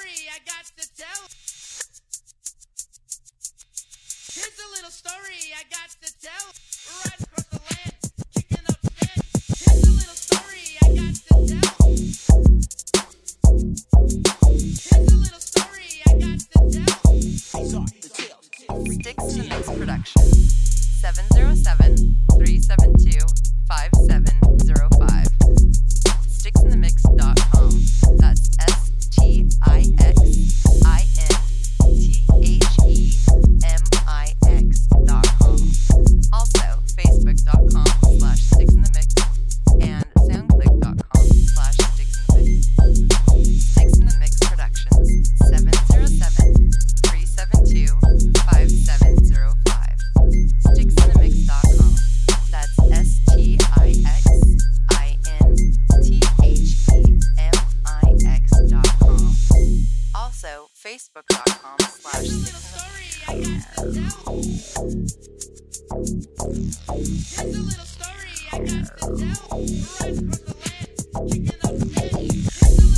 story I got to tell. Here's a little story I got to tell. Right across the land, kicking up sand. Here's a little story I got to tell. Here's a little story I got to tell. These are the tales. Sticks in the Mix production. 707-372-5705. Sticksinthemix.com. That's STIXINTHEMIX.com. Also, Facebook.com/SticksInTheMix and SoundClick.com/SticksInTheMix. Sticks in the Mix Productions. 707-372-5705. Sticksinthemix.com. That's STIXINTHEMIX.com. Also, Facebook.com/SticksInTheMix. Here's a little story I got to tell. Right across the land, kicking up sand. Here's a